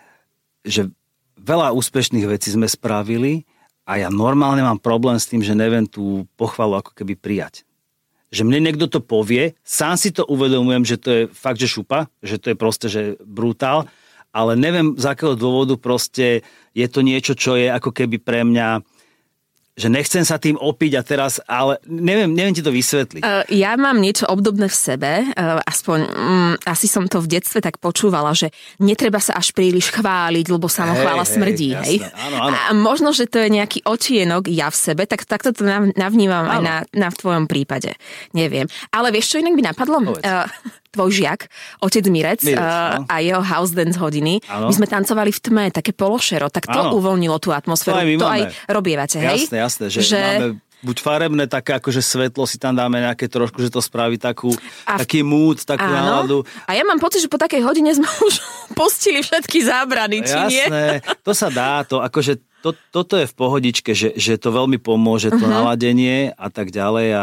že veľa úspešných vecí sme spravili a ja normálne mám problém s tým, že neviem tú pochvalu ako keby prijať. Že mne niekto to povie, sám si to uvedomujem, že to je fakt, že šupa, že to je proste, že brutál, ale neviem z akého dôvodu proste je to niečo, čo je ako keby pre mňa že nechcem sa tým opiť a teraz, ale neviem, neviem ti to vysvetliť. Uh, ja mám niečo obdobné v sebe, uh, aspoň um, asi som to v detstve tak počúvala, že netreba sa až príliš chváliť, lebo samochvála hey, smrdí. Hej, hej. Áno, áno. A možno, že to je nejaký odtienok ja v sebe, tak takto to navnímam áno. aj na, na v tvojom prípade. Neviem. Ale vieš, čo inak by napadlo? Uh, tvoj žiak, otec Mirec, Mirec uh, a jeho house dance hodiny. Ano. My sme tancovali v tme, také pološero, tak to ano. uvoľnilo tú atmosféru. To aj, to aj robievate, hej? Jasné, jasné, že, že máme buď farebné, také akože svetlo, si tam dáme nejaké trošku, že to spraví takú, a taký mood, takú áno. náladu. A ja mám pocit, že po takej hodine sme už pustili všetky zábrany, či jasné, nie? Jasné, to sa dá, to akože to, toto je v pohodičke, že, že to veľmi pomôže, to uh-huh. naladenie a tak ďalej a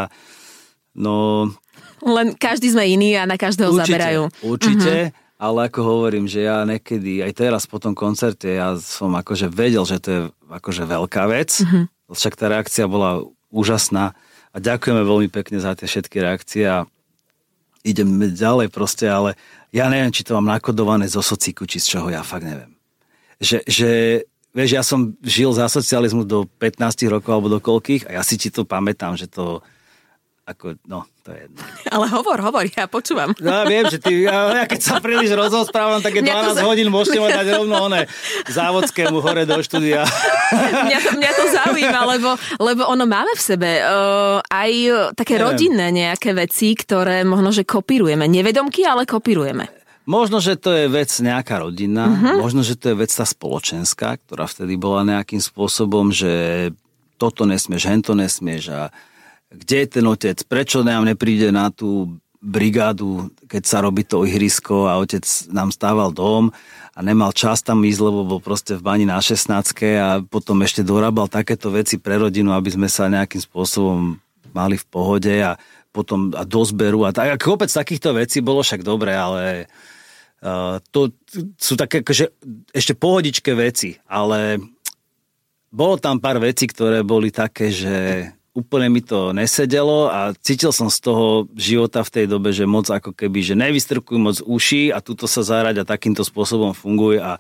no... Len každý sme iný a na každého určite, zaberajú. Určite, uh-huh. ale ako hovorím, že ja niekedy, aj teraz po tom koncerte, ja som akože vedel, že to je akože veľká vec. Uh-huh. Však tá reakcia bola úžasná a ďakujeme veľmi pekne za tie všetky reakcie a idem ďalej proste, ale ja neviem, či to mám nakodované zo sociku, či z čoho, ja fakt neviem. Že, že vieš, ja som žil za socializmu do pätnásť rokov alebo do koľkých a ja si ti to pamätám, že to ako, no, to je jedno. Ale hovor, hovor, ja počúvam. No ja viem, že ty, ja, ja keď sa príliš rozhosprávam, tak je dvanásť za... hodín, môžete ma dať rovno one závodskému hore do štúdia. Mňa to, mňa to zaujíma, lebo, lebo ono máme v sebe uh, aj také Neviem. rodinné nejaké veci, ktoré možno, že kopírujeme. Nevedomky, ale kopírujeme. Možno, že to je vec nejaká rodinná, uh-huh. možno, že to je vec tá spoločenská, ktorá vtedy bola nejakým spôsobom, že toto nesmieš, hento nesmieš a kde je ten otec, prečo nám nepríde na tú brigádu, keď sa robí to ihrisko a otec nám stával dom a nemal čas tam ísť, lebo bol proste v bani na šestnáctke a potom ešte dorábal takéto veci pre rodinu, aby sme sa nejakým spôsobom mali v pohode a potom a do zberu a tak. A kopec takýchto vecí bolo však dobre, ale uh, to sú také akože ešte pohodičké veci, ale bolo tam pár vecí, ktoré boli také, že úplne mi to nesedelo a cítil som z toho života v tej dobe, že moc ako keby, že nevystrkuj moc uši a tuto sa zahrať a takýmto spôsobom funguj a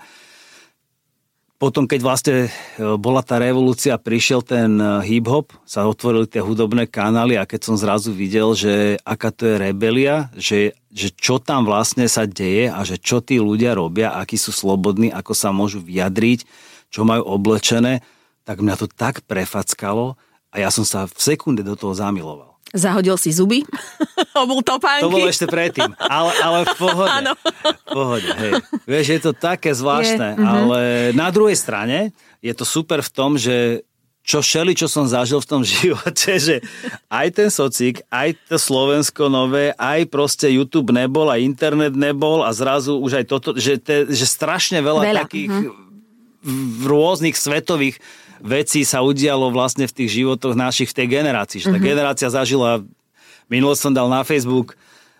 potom, keď vlastne bola tá revolúcia, prišiel ten hip-hop, sa otvorili tie hudobné kanály a keď som zrazu videl, že aká to je rebelia, že, že čo tam vlastne sa deje a že čo tí ľudia robia, akí sú slobodní, ako sa môžu vyjadriť, čo majú oblečené, tak mňa to tak prefackalo. A ja som sa v sekunde do toho zamiloval. Zahodil si zuby? Obul topánky? To bolo ešte predtým. Ale, ale v pohode. V pohode, hej. Vieš, je to také zvláštne. Je, ale uh-huh. na druhej strane je to super v tom, že čo šeli, čo som zažil v tom živote, že aj ten socik, aj to Slovensko nové, aj proste YouTube nebol, aj internet nebol a zrazu už aj toto, že, te, že strašne veľa, veľa. takých uh-huh. rôznych svetových vecí sa udialo vlastne v tých životoch našich v tej generácii. Že tá mm-hmm. generácia zažila, minulo som dal na Facebook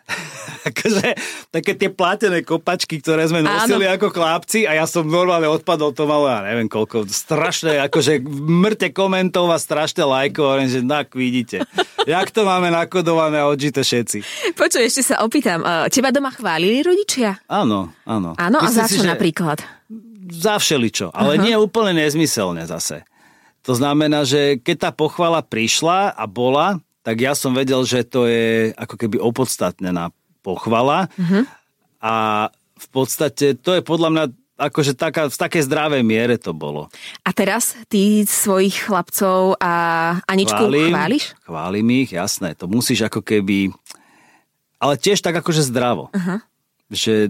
akože také tie platené kopačky, ktoré sme nosili Áno. ako chlapci a ja som normálne odpadol, to malo, ja neviem koľko, strašné, akože mŕte komentov a strašné lajkov, že tak vidíte. Jak to máme nakodované a odžite všetci. Počuj, ešte sa opýtam, teba doma chválili rodičia? Áno, áno. Áno, a za čo si, napríklad? Za všeličo, ale uh-huh. nie úplne nezmyselne zase. To znamená, že keď tá pochvala prišla a bola, tak ja som vedel, že to je ako keby opodstatnená pochvala uh-huh. a v podstate to je podľa mňa akože taká, v takej zdravej miere to bolo. A teraz ty svojich chlapcov a Aničku chválim, chváliš? Chválim ich, jasné. To musíš ako keby, ale tiež tak akože zdravo. Uh-huh. Že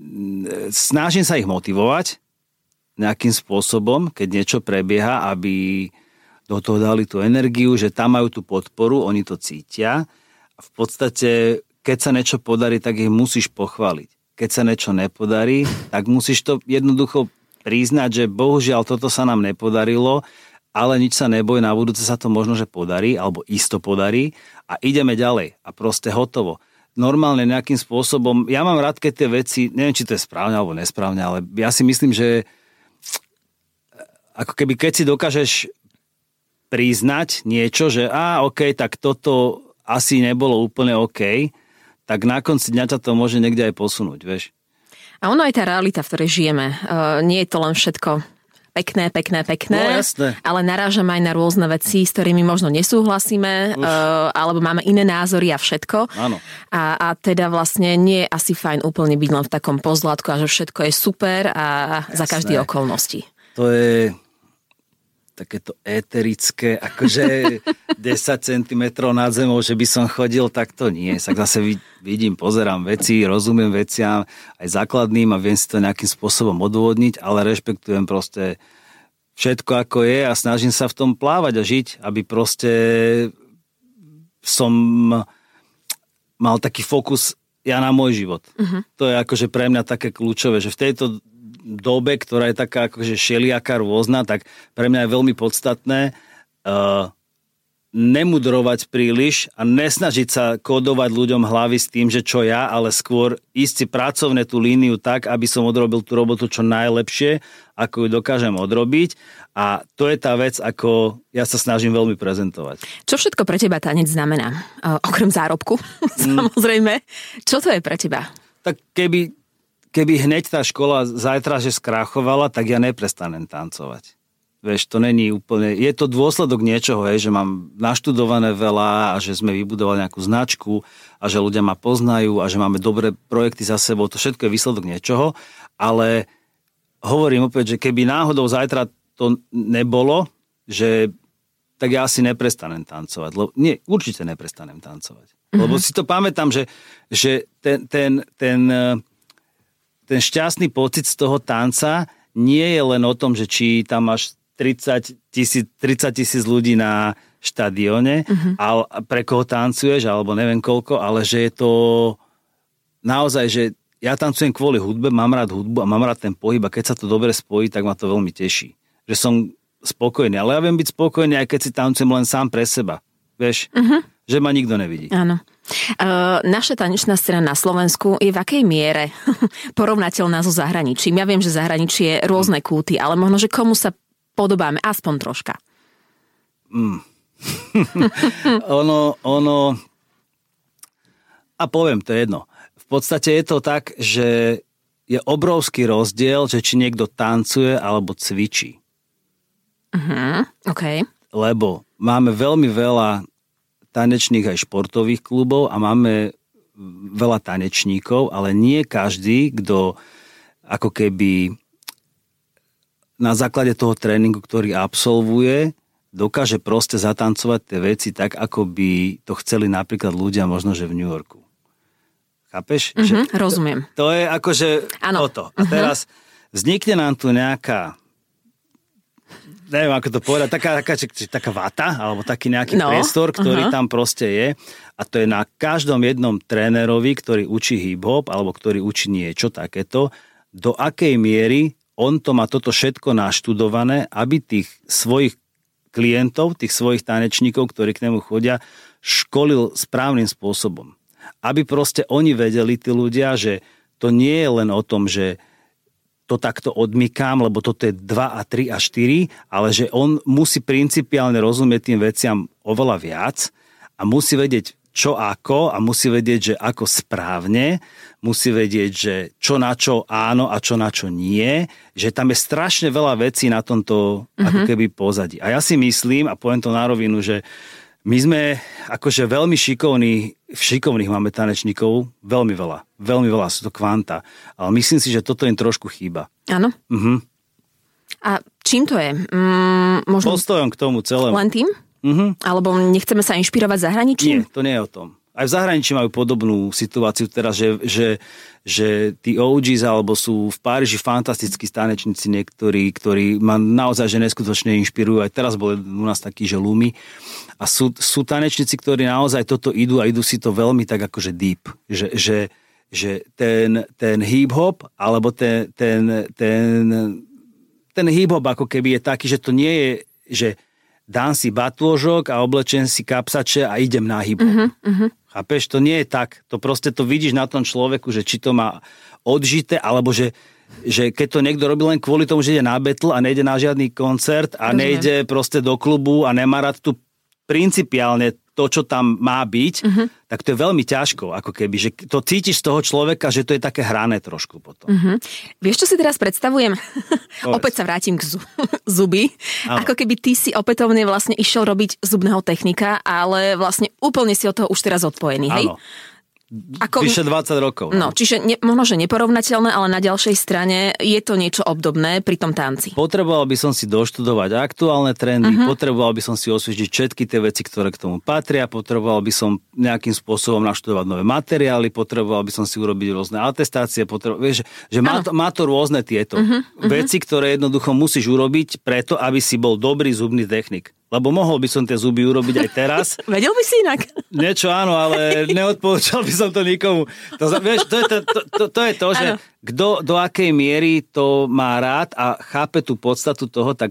snažím sa ich motivovať nejakým spôsobom, keď niečo prebieha, aby do toho dali tú energiu, že tam majú tú podporu, oni to cítia. A v podstate, keď sa niečo podarí, tak ich musíš pochváliť. Keď sa niečo nepodarí, tak musíš to jednoducho priznať, že bohužiaľ toto sa nám nepodarilo, ale nič sa neboj, na budúce sa to možno, že podarí, alebo isto podarí a ideme ďalej a proste hotovo. Normálne nejakým spôsobom, ja mám rád, keď tie veci, neviem, či to je správne alebo nesprávne, ale ja si myslím, že ako keby keď si dokážeš priznať niečo, že á, okej, okay, tak toto asi nebolo úplne okej, okay, tak na konci dňa ťa to môže niekde aj posunúť, vieš. A ono aj tá realita, v ktorej žijeme, uh, nie je to len všetko pekné, pekné, pekné, no, jasné. Ale narážame aj na rôzne veci, s ktorými možno nesúhlasíme, uh, alebo máme iné názory a všetko. Áno. A, a teda vlastne nie je asi fajn úplne byť len v takom pozlátku a že všetko je super a jasné. Za každé okolnosti. To je takéto éterické, akože desať centimetrov nad zemou, že by som chodil, tak to nie. Tak zase vidím, pozerám veci, rozumiem veciam, aj základným a viem si to nejakým spôsobom odôvodniť, ale rešpektujem proste všetko, ako je a snažím sa v tom plávať a žiť, aby proste som mal taký fokus ja na môj život. Uh-huh. To je akože pre mňa také kľúčové, že v tejto dobe, ktorá je taká akože šeliaká rôzna, tak pre mňa je veľmi podstatné uh, nemudrovať príliš a nesnažiť sa kódovať ľuďom hlavy s tým, že čo ja, ale skôr ísť si pracovne tú líniu tak, aby som odrobil tú robotu čo najlepšie, ako ju dokážem odrobiť. A to je tá vec, ako ja sa snažím veľmi prezentovať. Čo všetko pre teba tanec znamená? Uh, okrem zárobku, samozrejme. Čo to je pre teba? Tak keby, keby hneď tá škola zajtra, že skrachovala, tak ja neprestanem tancovať. Vieš, to není úplne... Je to dôsledok niečoho, hej, že mám naštudované veľa a že sme vybudovali nejakú značku a že ľudia ma poznajú a že máme dobré projekty za sebou. To všetko je výsledok niečoho, ale hovorím opäť, že keby náhodou zajtra to nebolo, že tak ja asi neprestanem tancovať. Lebo, nie, určite neprestanem tancovať. Mm-hmm. Lebo si to pamätám, že, že ten, ten, ten, ten šťastný pocit z toho tanca nie je len o tom, že či tam máš tridsať tisíc ľudí na štadióne, uh-huh. a pre koho tancuješ, alebo neviem koľko, ale že je to naozaj, že ja tancujem kvôli hudbe, mám rád hudbu a mám rád ten pohyb a keď sa to dobre spojí, tak ma to veľmi teší. Že som spokojný, ale ja viem byť spokojný, aj keď si tancujem len sám pre seba. Vieš, uh-huh. že ma nikto nevidí. Áno. Uh, naša tanečná scéna na Slovensku je v akej miere porovnateľná so zahraničím? Ja viem, že zahraničie je rôzne kúty, ale možno, že komu sa podobáme, aspoň troška. Mm. ono, ono... A poviem, to je jedno. V podstate je to tak, že je obrovský rozdiel, že či niekto tancuje alebo cvičí. Uh-huh. OK. Lebo máme veľmi veľa tanečných aj športových klubov a máme veľa tanečníkov, ale nie každý, kto ako keby na základe toho tréningu, ktorý absolvuje, dokáže proste zatancovať tie veci tak, ako by to chceli napríklad ľudia možno, že v New Yorku. Chápeš? Mm-hmm, že rozumiem. To, to je akože toto. A teraz mm-hmm. vznikne nám tu nejaká, neviem ako to povedať, taká, taká, taká vata, alebo taký nejaký no, priestor, ktorý uh-huh. tam proste je. A to je na každom jednom trénerovi, ktorý učí hip-hop, alebo ktorý učí niečo takéto, do akej miery on to má toto všetko naštudované, aby tých svojich klientov, tých svojich tanečníkov, ktorí k nemu chodia, školil správnym spôsobom. Aby proste oni vedeli, tí ľudia, že to nie je len o tom, že to takto odmykám, lebo toto je dva a tri a štyri, ale že on musí principiálne rozumieť tým veciam oveľa viac a musí vedieť, čo ako a musí vedieť, že ako správne, musí vedieť, že čo na čo áno a čo na čo nie, že tam je strašne veľa vecí na tomto mm-hmm. ako keby pozadí. A ja si myslím, a poviem to na rovinu, že my sme akože veľmi šikovní, šikovných máme tanečníkov, veľmi veľa, veľmi veľa, sú to kvanta, ale myslím si, že toto im trošku chýba. Áno. Mhm. A čím to je? Mm, možno... Postojom k tomu celému. Len tým? Uh-huh. Alebo nechceme sa inšpirovať zahraničím? Nie, to nie je o tom. Aj v zahraničí majú podobnú situáciu teraz, že, že, že tí ó gés alebo sú v Páriži fantastickí tanečníci niektorí, ktorí ma naozaj že neskutočne inšpirujú. Aj teraz boli u nás takí, že Lumi. A sú, sú tanečníci, ktorí naozaj toto idú a idú si to veľmi tak akože deep. Že, že, že ten, ten hip-hop alebo ten, ten, ten, ten hip-hop ako keby je taký, že to nie je, že dám si batôžok a oblečem si kapsače a idem na hip-hop. Uh-huh, uh-huh. Chápeš? To nie je tak. To proste to vidíš na tom človeku, že či to má odžité, alebo že, že keď to niekto robí len kvôli tomu, že ide na battle a nejde na žiadny koncert a Rozumiem. nejde proste do klubu a nemá rád tu principiálne to, čo tam má byť, uh-huh. tak to je veľmi ťažko, ako keby, že to cítiš z toho človeka, že to je také hrané trošku potom. Uh-huh. Vieš, čo si teraz predstavujem? Opäť sa vrátim k zu- zuby. Ano. Ako keby ty si opätovne vlastne išiel robiť zubného technika, ale vlastne úplne si od toho už teraz odpojený, hej? Áno. Ako... Vyše dvadsať rokov. No, no čiže ne, možno, že neporovnateľné, ale na ďalšej strane je to niečo obdobné pri tom tanci. Potreboval by som si doštudovať aktuálne trendy, uh-huh. potreboval by som si osviežiť všetky tie veci, ktoré k tomu patria, potreboval by som nejakým spôsobom naštudovať nové materiály, potreboval by som si urobiť rôzne atestácie, potreboval, vieš, že má to, má to rôzne tieto uh-huh. veci, ktoré jednoducho musíš urobiť preto, aby si bol dobrý zubný technik. Lebo mohol by som tie zuby urobiť aj teraz. Vedel by si inak? Niečo áno, ale neodporúčal by som to nikomu. To, vieš, to, je to, to, to je to, že kto do akej miery to má rád a chápe tú podstatu toho, tak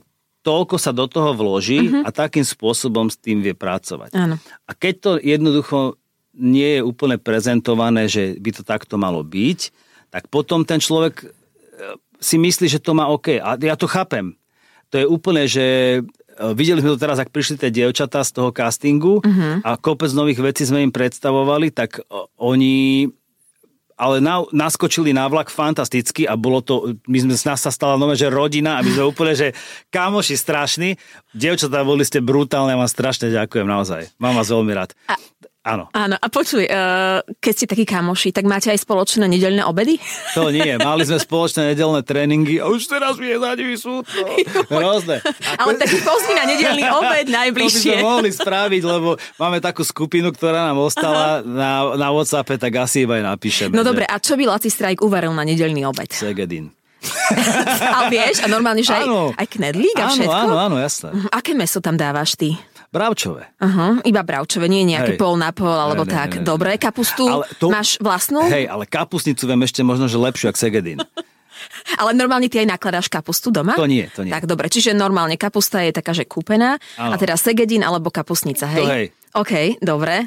toľko sa do toho vloží uh-huh. a takým spôsobom s tým vie pracovať. Áno. A keď to jednoducho nie je úplne prezentované, že by to takto malo byť, tak potom ten človek si myslí, že to má OK. A ja to chápem. To je úplne, že videli sme to teraz, ak prišli tie dievčatá z toho castingu uh-huh. a kopec nových vecí sme im predstavovali, tak oni... ale na, naskočili na vlak fantasticky a bolo to, my sme z nás sa stala nové, že rodina a my sme úplne, že kamoši strašní. Dievčatá, boli ste brutálne, ja vám strašne ďakujem naozaj. Mám vás veľmi rád. A, áno. Áno, a počuj, uh, keď ste takí kamoši, tak máte aj spoločné nedeľné obedy? To nie, mali sme spoločné nedeľné tréningy a už teraz mi je za divý súd. Hrozné. Ale taký pozvi na nedeľný obed najbližšie. To by sme mohli spraviť, lebo máme takú skupinu, ktorá nám ostala na, na WhatsAppe, tak asi iba aj napíšeme. No dobre, a čo by Laci Strajk uvaril na nedeľný obed? Segedin. Ale vieš, a normálne, že aj, aj knedlík a všetko? Áno, áno, jasné. Aké mäso tam dávaš ty? Bravčové. Uh-huh, iba bravčové, nie nejaké pol na pol, alebo ne, tak. Ne, ne, Dobre, kapustu to... máš vlastnú? Hej, ale kapustnicu viem ešte možno, že lepšiu, jak segedín. Ale normálne ty aj nakladáš kapustu doma? To nie, to nie. Tak dobre, čiže normálne kapusta je taká, že kúpená, ano. A teda segedín alebo kapustnica, hej? To hej. OK, dobre.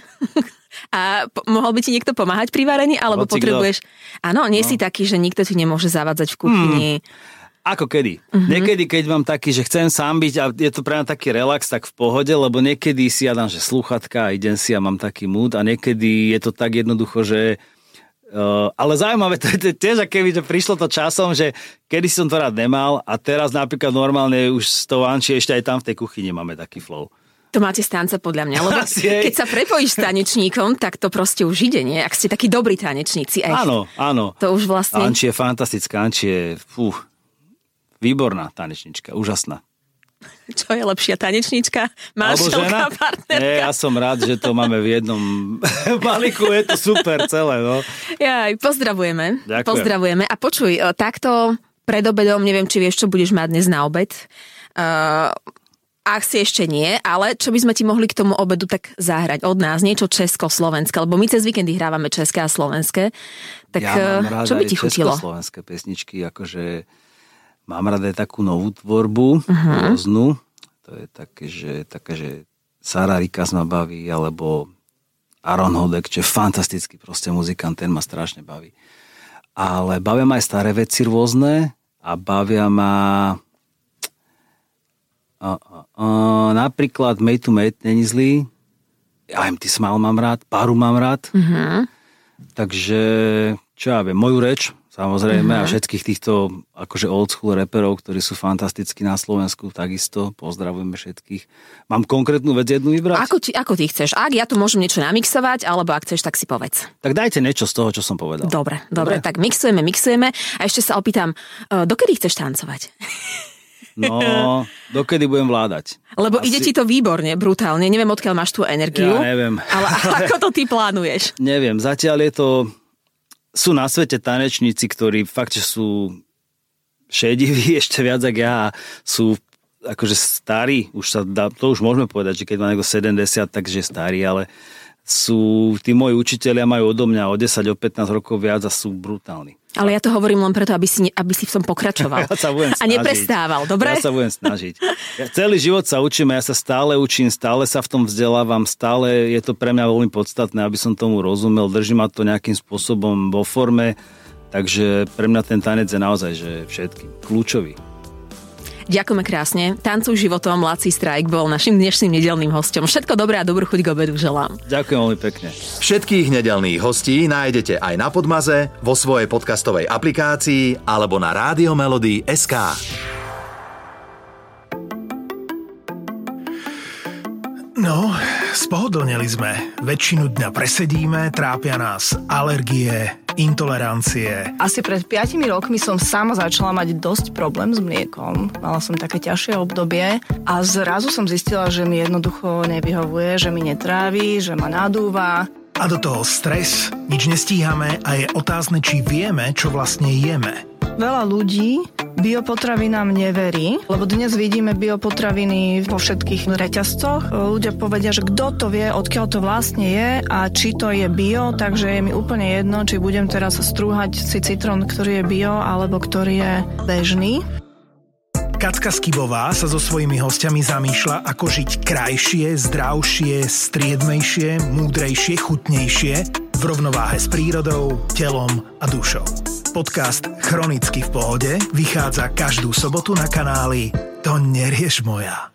A po- mohol by ti niekto pomáhať pri varení, alebo Hoci potrebuješ... Áno, nie no. si taký, že nikto ti nemôže zavádzať v kuchyni. Hmm. Ako kedy? Uh-huh. Niekedy, keď mám taký, že chcem sám byť a je to pre mňa taký relax, tak v pohode, lebo niekedy si ja dám, že slúchatka a idem si a mám taký mood a niekedy je to tak jednoducho, že... Uh, ale zaujímavé, to je tiež, keby to prišlo to časom, že kedy som to rád nemal a teraz napríklad normálne už s tou Anči ešte aj tam v tej kuchyni máme taký flow. To máte z tanca podľa mňa, lebo keď sa prepojíš s tanečníkom, tak to proste už ide, nie? Ak ste takí dobrí tanečníci. Ech, áno, áno. To už vlastne... Anči je fantastická, Anči je... Fú, výborná tanečnička, úžasná. Čo je lepšia, tanečnička, manželka, partnerka? Nie, ja som rád, že to máme v jednom balíku, je to super celé, no. Jaj, pozdravujeme. Ďakujem. Pozdravujeme. A počuj, takto pred obedom, neviem, či vieš, čo budeš mať dnes na obed. Uh, ak si ešte nie, ale čo by sme ti mohli k tomu obedu tak zahrať od nás, niečo československé, lebo my cez víkendy hrávame české a slovenské. Tak ja mám rád čo by ti chutilo? Československé pesničky, akože mám rada aj takú novú tvorbu, uh-huh. rôznu. To je také, že, také, že Sara Rikas ma baví, alebo Aaron Hodek, čo je fantastický proste muzikant, ten ma strašne baví. Ale bavia ma aj staré veci rôzne a bavia ma a, a, a, napríklad Made to Made není zlý, I'm Ty Smile mám rád, Paru mám rád. Uh-huh. Takže, čo ja viem, Moju reč, samozrejme, uh-huh. a všetkých týchto akože old school reperov, ktorí sú fantastickí na Slovensku, takisto pozdravujeme všetkých. Mám konkrétnu vec jednu vybrať? Ako ti, ako ty chceš? Ak ja tu môžem niečo namixovať, alebo ak chceš, tak si povedz. Tak dajte niečo z toho, čo som povedal. Dobre, dobre, dobre. Tak mixujeme, mixujeme a ešte sa opýtam, dokedy chceš tancovať? No, dokedy budem vládať. Lebo Asi... ide ti to výborne, brutálne. Neviem, odkiaľ máš tú energiu. Ja neviem. Ale ako to ty plánuješ? Neviem, zatiaľ je to... Sú na svete tanečníci, ktorí fakt, že sú šediví ešte viac ako ja. Sú akože starí, už sa dá, to už môžeme povedať, že keď má niekto sedemdesiat, takže je starý, ale sú, tí moji učitelia majú odo mňa o desať, o pätnásť rokov viac a sú brutálni. Ale ja to hovorím len preto, aby si, aby si v tom pokračoval. Ja sa budem snažiť. A neprestával, dobre? Ja sa budem snažiť. Ja celý život sa učím, ja sa stále učím, stále sa v tom vzdelávam, stále je to pre mňa veľmi podstatné, aby som tomu rozumel, drží ma to nejakým spôsobom vo forme, takže pre mňa ten tanec je naozaj že všetkým kľúčový. Ďakujeme krásne. Tancuj životom, Laci Strajk bol našim dnešným nedeľným hosťom. Všetko dobré a dobrú chuť k obedu želám. Ďakujem veľmi pekne. Všetkých nedeľných hostí nájdete aj na Podmaze, vo svojej podcastovej aplikácii alebo na Radiomelody bodka es ká. No, spohodlneli sme. Väčšinu dňa presedíme, trápia nás alergie, intolerancie. Asi pred piatimi rokmi som sama začala mať dosť problém s mliekom. Mala som také ťažšie obdobie a zrazu som zistila, že mi jednoducho nevyhovuje, že mi netrávi, že ma nadúva. A do toho stres, nič nestíhame a je otázne, či vieme, čo vlastne jeme. Veľa ľudí biopotravinám neverí, lebo dnes vidíme biopotraviny vo všetkých reťazcoch. Ľudia povedia, že kto to vie, odkiaľ to vlastne je a či to je bio, takže je mi úplne jedno, či budem teraz strúhať si citrón, ktorý je bio, alebo ktorý je bežný. Kacka Skibová sa so svojimi hostiami zamýšľa, ako žiť krajšie, zdravšie, striedmejšie, múdrejšie, chutnejšie, v rovnováhe s prírodou, telom a dušou. Podcast Chronicky v pohode vychádza každú sobotu na kanáli To nerieš moja.